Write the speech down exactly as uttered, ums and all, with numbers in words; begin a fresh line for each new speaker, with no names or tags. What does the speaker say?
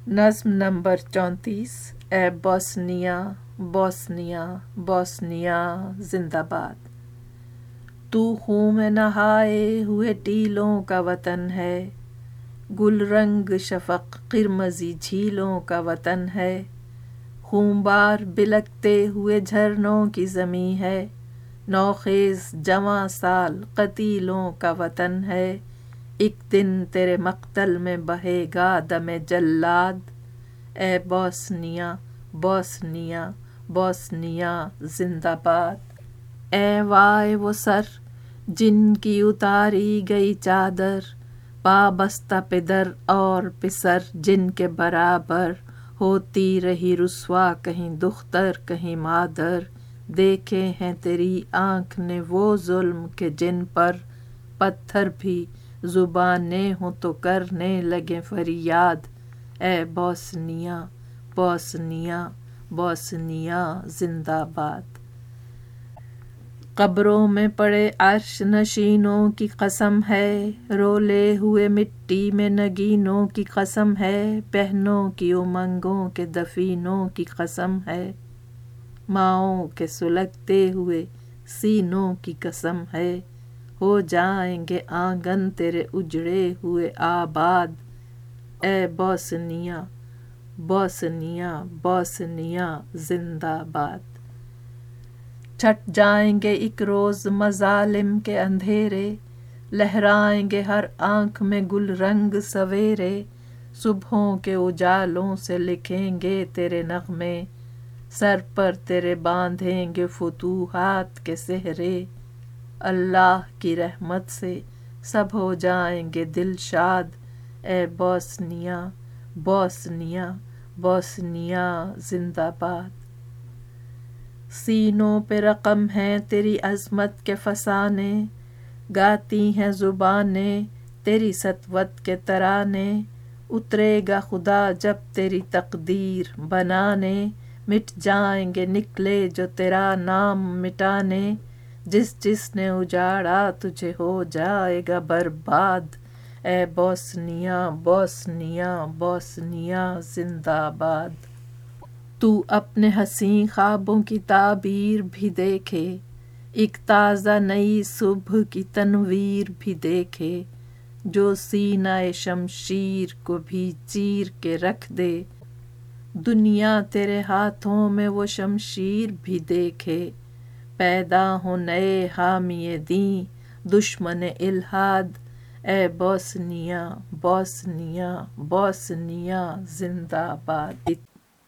نظم نمبر چونتیس۔ اے Bosnia Bosnia Bosnia زندہ باد۔ تو خون میں نہائے ہوئے ٹیلوں کا وطن ہے، گل رنگ شفق قرمزی جھیلوں کا وطن ہے، خونبار بلکتے ہوئے جھرنوں کی زمیں ہے، نوخیز جواں سال قتیلوں کا وطن ہے، ایک دن تیرے مقتل میں بہے گا دم جلاد۔ اے بوسنیا بوسنیا بوسنیا زندہ باد۔ اے وائے وہ سر جن کی اتاری گئی چادر، پابستہ پدر اور پسر جن کے برابر، ہوتی رہی رسوا کہیں دختر کہیں مادر، دیکھے ہیں تیری آنکھ نے وہ ظلم کہ جن پر، پتھر بھی زبانیں ہوں تو کرنے لگیں فریاد۔ اے بوسنیا بوسنیا بوسنیا زندہ باد۔ قبروں میں پڑے عرش نشینوں کی قسم ہے، رولے ہوئے مٹی میں نگینوں کی قسم ہے، بہنوں کی امنگوں کے دفینوں کی قسم ہے، ماؤں کے سلگتے ہوئے سینوں کی قسم ہے، ہو جائیں گے آنگن تیرے اجڑے ہوئے آباد۔ اے بوسنیا بوسنیا بوسنیا زندہ باد۔ چھٹ جائیں گے ایک روز مظالم کے اندھیرے، لہرائیں گے ہر آنکھ میں گل رنگ سویرے، صبحوں کے اجالوں سے لکھیں گے تیرے نغمے، سر پر تیرے باندھیں گے فتوحات کے سہرے، اللہ کی رحمت سے سب ہو جائیں گے دل شاد۔ اے بوسنیا بوسنیا بوسنیا زندہ باد۔ سینوں پہ رقم ہیں تیری عظمت کے فسانے، گاتی ہیں زبانیں تیری سطوت کے ترانے، اترے گا خدا جب تیری تقدیر بنانے، مٹ جائیں گے نکلے جو تیرا نام مٹانے، جس جس نے اجاڑا تجھے ہو جائے گا برباد۔ اے بوسنیا بوسنیا بوسنیا زندہ باد۔ تو اپنے حسین خوابوں کی تعبیر بھی دیکھے، ایک تازہ نئی صبح کی تنویر بھی دیکھے، جو سینہ شمشیر کو بھی چیر کے رکھ دے، دنیا تیرے ہاتھوں میں وہ شمشیر بھی دیکھے، پیدا ہوں نئے حامی دین دشمن الحاد۔ اے بوسنیا بوسنیا بوسنیا زندہ باد۔